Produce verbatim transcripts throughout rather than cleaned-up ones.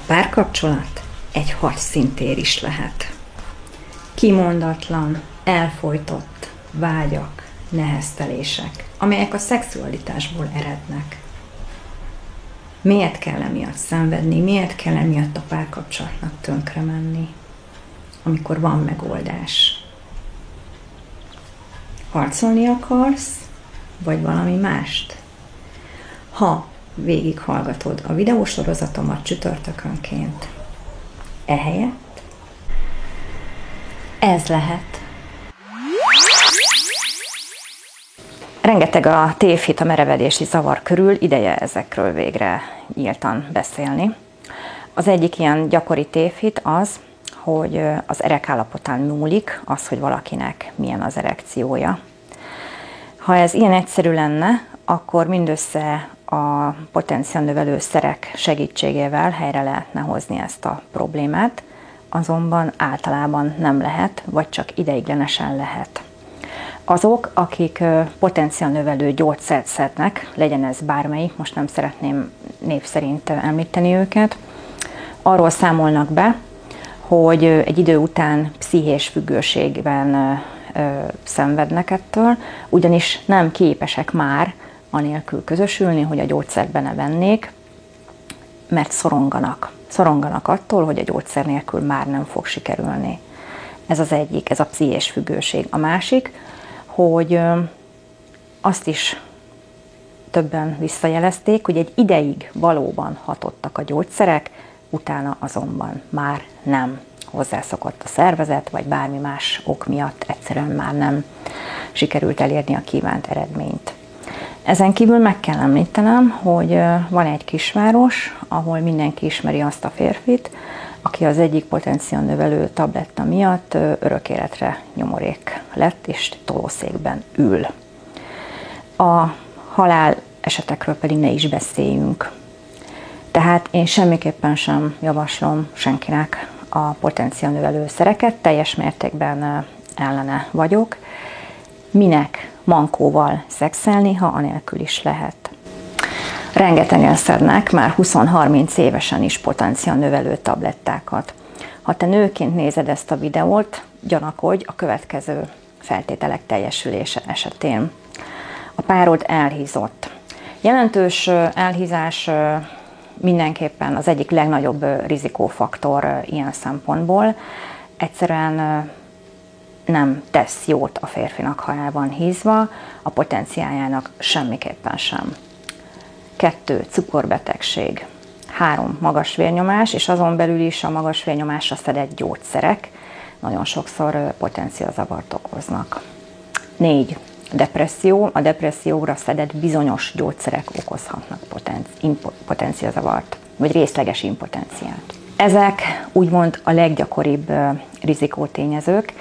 párkapcsolat egy hadszíntér is lehet. Kimondatlan, elfojtott vágyak, neheztelések, amelyek a szexualitásból erednek. Miért kell emiatt szenvedni, miért kell emiatt a párkapcsolatnak tönkre menni, amikor van megoldás? Harcolni akarsz, vagy valami mást? Ha végighallgatod a videósorozatomat csütörtökönként, ehelyett ez lehet. Rengeteg a tévhit a merevedési zavar körül, ideje ezekről végre nyíltan beszélni. Az egyik ilyen gyakori tévhit az, hogy az erekállapotán múlik az, hogy valakinek milyen az erekciója. Ha ez ilyen egyszerű lenne, akkor mindössze a potenciálnövelő szerek segítségével helyre lehetne hozni ezt a problémát, azonban általában nem lehet, vagy csak ideiglenesen lehet. Azok, akik potenciálnövelő gyógyszert szednek, legyen ez bármelyik, most nem szeretném név szerint említeni őket, arról számolnak be, hogy egy idő után pszichés függőségben ö, szenvednek ettől, ugyanis nem képesek már anélkül közösülni, hogy a gyógyszert be ne vennék, mert szoronganak. Szoronganak attól, hogy a gyógyszer nélkül már nem fog sikerülni. Ez az egyik, ez a pszichés függőség. A másik, hogy ö, azt is többen visszajelezték, hogy egy ideig valóban hatottak a gyógyszerek, utána azonban már nem. Hozzászokott a szervezet, vagy bármi más ok miatt egyszerűen már nem sikerült elérni a kívánt eredményt. Ezen kívül meg kell említenem, hogy van egy kisváros, ahol mindenki ismeri azt a férfit, aki az egyik potenciálnövelő tabletta miatt örök életre nyomorék lett, és tolószékben ül. A halál esetekről pedig ne is beszéljünk. Tehát én semmiképpen sem javaslom senkinek a potenciálnövelő szereket, teljes mértékben ellene vagyok. Minek mankóval szexelni, ha anélkül is lehet. Rengetegen szednek már húsz-harminc évesen is potenciálnövelő tablettákat. Ha te nőként nézed ezt a videót, gyanakodj a következő feltételek teljesülése esetén. A párod elhízott. Jelentős elhízás mindenképpen az egyik legnagyobb rizikófaktor ilyen szempontból. Egyszerűen nem tesz jót a férfinak, ha el van hízva, a potenciáljának semmiképpen sem. Kettő, cukorbetegség. Három, magas vérnyomás, és azon belül is a magas vérnyomásra szedett gyógyszerek nagyon sokszor potenciálzavart okoznak. Négy, depresszió. A depresszióra szedett bizonyos gyógyszerek okozhatnak potenciálzavart, vagy részleges impotenciát. Ezek úgymond a leggyakoribb rizikótényezők,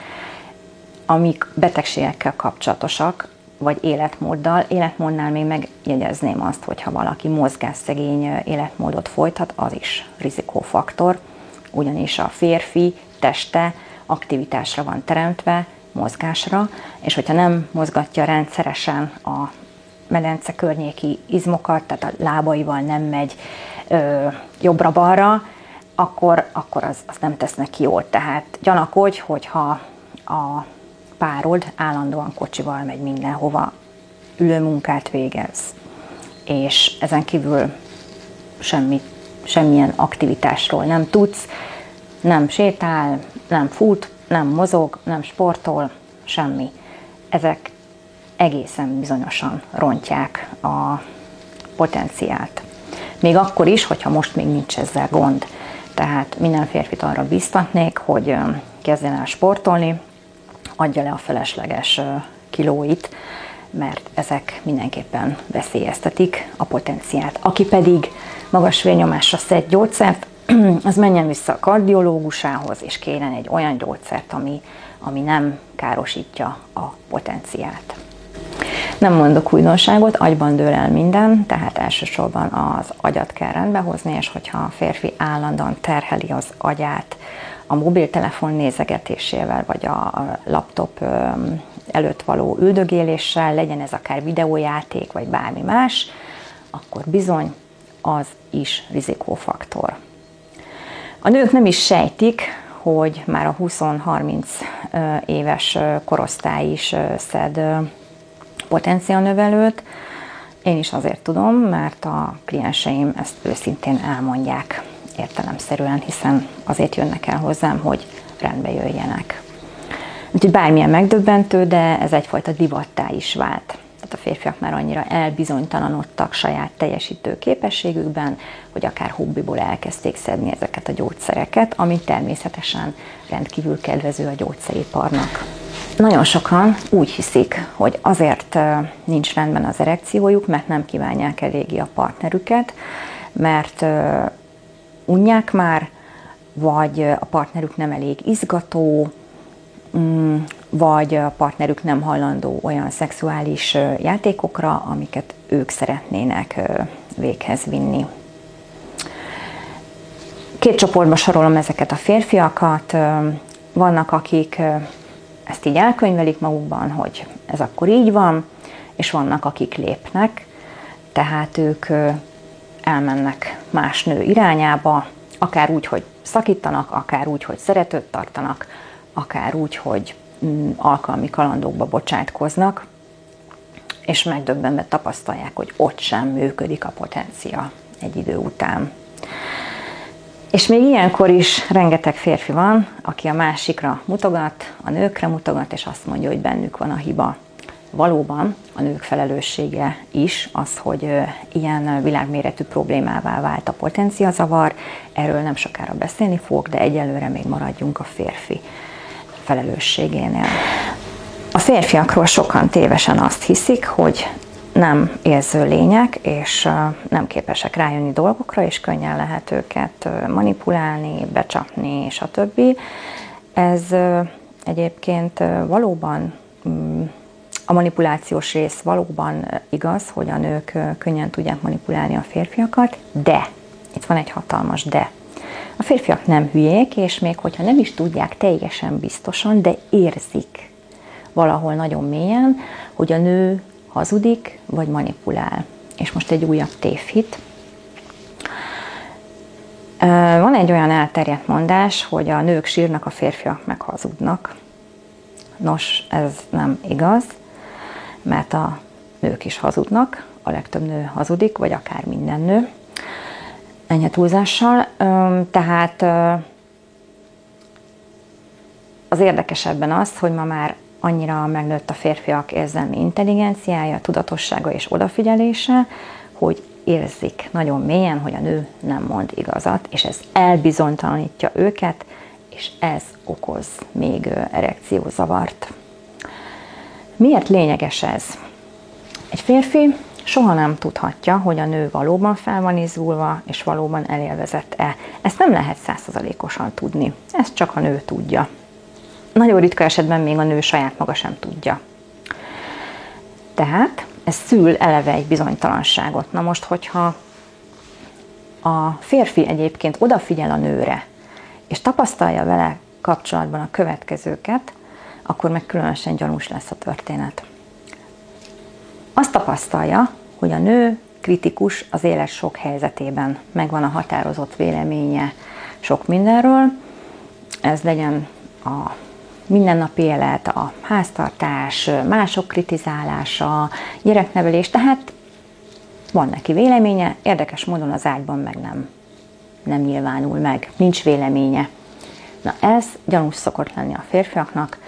amik betegségekkel kapcsolatosak, vagy életmóddal. Életmódnál még megjegyezném azt, hogy ha valaki mozgásszegény életmódot folytat, az is rizikófaktor, ugyanis a férfi teste aktivitásra van teremtve, mozgásra, és hogyha nem mozgatja rendszeresen a medence környéki izmokat, tehát a lábaival nem megy ö, jobbra-balra, akkor, akkor az, az nem tesz neki jót. Tehát gyanakodj, hogyha a párod állandóan kocsival megy mindenhova, ülőmunkát végez, és ezen kívül semmi, semmilyen aktivitásról nem tudsz, nem sétál, nem fut, nem mozog, nem sportol, semmi. Ezek egészen bizonyosan rontják a potenciált. Még akkor is, hogyha most még nincs ezzel gond. Tehát minden férfit arra biztatnék, hogy kezdjen el sportolni, adja le a felesleges kilóit, mert ezek mindenképpen veszélyeztetik a potenciált. Aki pedig magas vérnyomásra szed gyógyszert, az menjen vissza a kardiológusához, és kérjen egy olyan gyógyszert, ami, ami nem károsítja a potenciált. Nem mondok újdonságot, agyban dől el minden, tehát elsősorban az agyat kell rendbehozni, és hogyha a férfi állandóan terheli az agyát a mobiltelefon nézegetésével, vagy a laptop előtt való üldögéléssel, legyen ez akár videójáték, vagy bármi más, akkor bizony az is rizikófaktor. A nők nem is sejtik, hogy már a húsz-harminc éves korosztály is szed potencianövelőt. Én is azért tudom, mert a klienseim ezt őszintén elmondják értelemszerűen, hiszen azért jönnek el hozzám, hogy rendbe jöjjenek. Úgyhogy bármilyen megdöbbentő, de ez egyfajta divattá is vált. Tehát a férfiak már annyira elbizonytalanodtak saját teljesítő képességükben, hogy akár hobbiból elkezdték szedni ezeket a gyógyszereket, ami természetesen rendkívül kedvező a gyógyszeriparnak. Nagyon sokan úgy hiszik, hogy azért nincs rendben az erekciójuk, mert nem kívánják eléggé a partnerüket, mert unják már, vagy a partnerük nem elég izgató, vagy a partnerük nem hajlandó olyan szexuális játékokra, amiket ők szeretnének véghez vinni. Két csoportba sorolom ezeket a férfiakat. Vannak, akik ezt így elkönyvelik magukban, hogy ez akkor így van, és vannak, akik lépnek, tehát ők elmennek más nő irányába, akár úgy, hogy szakítanak, akár úgy, hogy szeretőt tartanak, akár úgy, hogy alkalmi kalandokba bocsátkoznak, és megdöbbenve tapasztalják, hogy ott sem működik a potencia egy idő után. És még ilyenkor is rengeteg férfi van, aki a másikra mutogat, a nőkre mutogat, és azt mondja, hogy bennük van a hiba. Valóban a nők felelőssége is az, hogy ilyen világméretű problémává vált a potenciazavar. Erről nem sokára beszélni fogok, de egyelőre még maradjunk a férfi felelősségénél. A férfiakról sokan tévesen azt hiszik, hogy nem érző lények, és nem képesek rájönni dolgokra, és könnyen lehet őket manipulálni, becsapni, stb. Ez egyébként valóban, a manipulációs rész valóban igaz, hogy a nők könnyen tudják manipulálni a férfiakat, de, itt van egy hatalmas de. A férfiak nem hülyék, és még hogyha nem is tudják teljesen biztosan, de érzik valahol nagyon mélyen, hogy a nő hazudik, vagy manipulál. És most egy újabb tévhit. Van egy olyan elterjedt mondás, hogy a nők sírnak, a férfiak meg hazudnak. Nos, ez nem igaz, mert a nők is hazudnak, a legtöbb nő hazudik, vagy akár minden nő. Ennyi túlzással. Tehát az érdekesebben az, hogy ma már annyira megnőtt a férfiak érzelmi intelligenciája, tudatossága és odafigyelése, hogy érzik nagyon mélyen, hogy a nő nem mond igazat, és ez elbizonytalanítja őket, és ez okoz még erekciózavart. Miért lényeges ez? Egy férfi soha nem tudhatja, hogy a nő valóban fel van izgulva, és valóban elélvezett-e. Ezt nem lehet száz százalékosan tudni. Ezt csak a nő tudja. Nagyon ritka esetben még a nő saját maga sem tudja. Tehát ez szül eleve egy bizonytalanságot. Na most, hogyha a férfi egyébként odafigyel a nőre, és tapasztalja vele kapcsolatban a következőket, akkor meg különösen gyanús lesz a történet. Azt tapasztalja, hogy a nő kritikus az élet sok helyzetében, megvan a határozott véleménye sok mindenről, ez legyen a mindennapi élet, a háztartás, mások kritizálása, gyereknevelés, tehát van neki véleménye, érdekes módon az ágyban meg nem, nem nyilvánul meg, nincs véleménye. Na ez gyanús szokott lenni a férfiaknak,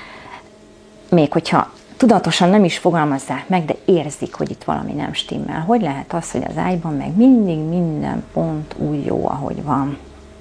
még hogyha tudatosan nem is fogalmazzák meg, de érzik, hogy itt valami nem stimmel. Hogy lehet az, hogy az ágyban meg mindig minden pont úgy jó, ahogy van?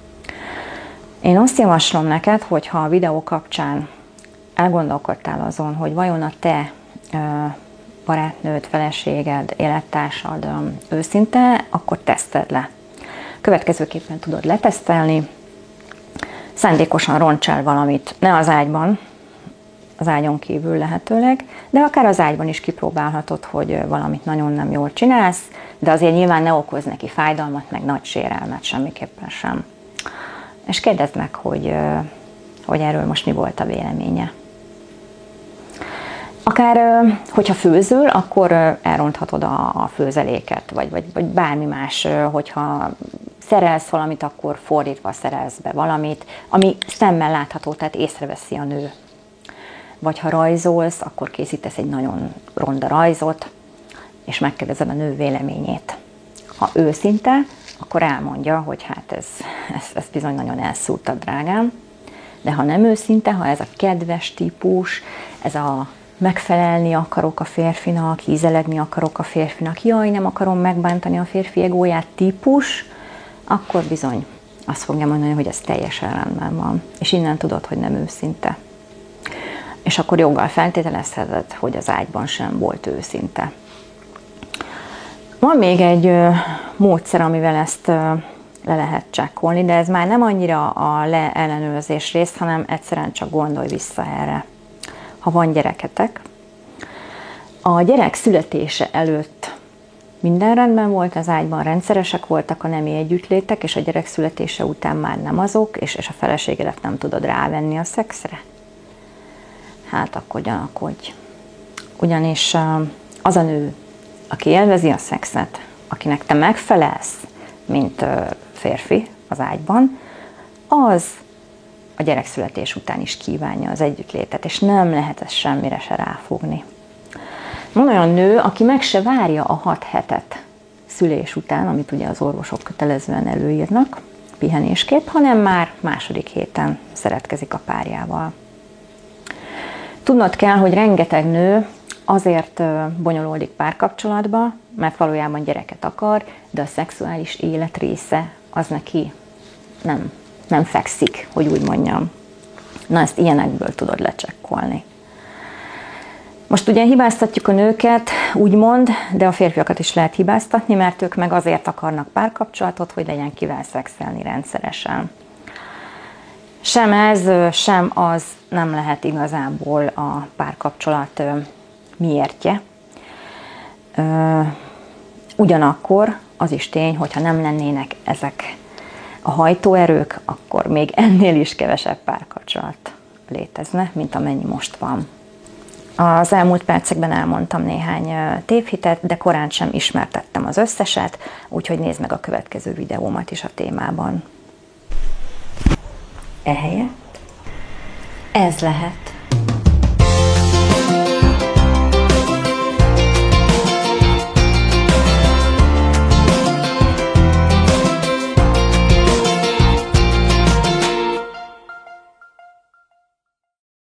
Én azt javaslom neked, hogy ha a videó kapcsán elgondolkodtál azon, hogy vajon a te barátnőd, feleséged, élettársad őszinte, akkor teszted le. Következőképpen tudod letesztelni, szándékosan roncs el valamit, ne az ágyban, az ágyon kívül lehetőleg, de akár az ágyban is kipróbálhatod, hogy valamit nagyon nem jól csinálsz, de azért nyilván ne okoz neki fájdalmat, meg nagy sérelmet, semmiképpen sem. És kérdezd meg, hogy, hogy erről most mi volt a véleménye. Akár, hogyha főzöl, akkor elronthatod a főzeléket, vagy, vagy, vagy bármi más, hogyha szerelsz valamit, akkor fordítva szerelsz be valamit, ami szemmel látható, tehát észreveszi a nő. Vagy ha rajzolsz, akkor készítesz egy nagyon ronda rajzot, és megkérdezed a nő véleményét. Ha őszinte, akkor elmondja, hogy hát ez, ez, ez bizony nagyon elszúrtad, drágám. De ha nem őszinte, ha ez a kedves típus, ez a megfelelni akarok a férfinak, hízelegni akarok a férfinak, jaj, nem akarom megbántani a férfi egóját típus, akkor bizony azt fogja mondani, hogy ez teljesen rendben van. És innen tudod, hogy nem őszinte. És akkor joggal feltételezheted, hogy az ágyban sem volt őszinte. Van még egy ö, módszer, amivel ezt ö, le lehet csekkolni, de ez már nem annyira a leellenőrzés rész, hanem egyszerűen csak gondolj vissza erre. Ha van gyereketek, a gyerek születése előtt minden rendben volt az ágyban, rendszeresek voltak a nemi együttlétek, és a gyerek születése után már nem azok, és, és a feleségedet nem tudod rávenni a szexre? Hát akkor gyanakodj. Ugyanis az a nő, aki élvezi a szexet, akinek te megfelelsz, mint férfi az ágyban, az a gyerekszületés után is kívánja az együttlétet, és nem lehet ezt semmire se ráfogni. Van olyan nő, aki meg se várja a hat hetet szülés után, amit ugye az orvosok kötelezően előírnak, pihenésképp, hanem már második héten szeretkezik a párjával. Tudnod kell, hogy rengeteg nő azért bonyolódik párkapcsolatba, mert valójában gyereket akar, de a szexuális élet része az neki nem, nem fekszik, hogy úgy mondjam. Na, ezt ilyenekből tudod lecsekkolni. Most ugye hibáztatjuk a nőket, úgymond, de a férfiakat is lehet hibáztatni, mert ők meg azért akarnak párkapcsolatot, hogy legyen kivel szexelni rendszeresen. Sem ez, sem az nem lehet igazából a párkapcsolat miértje. Ugyanakkor az is tény, hogyha nem lennének ezek a hajtóerők, akkor még ennél is kevesebb párkapcsolat létezne, mint amennyi most van. Az elmúlt percekben elmondtam néhány tévhitet, de korán sem ismertettem az összeset, úgyhogy nézd meg a következő videómat is a témában. Ehelyett ez lehet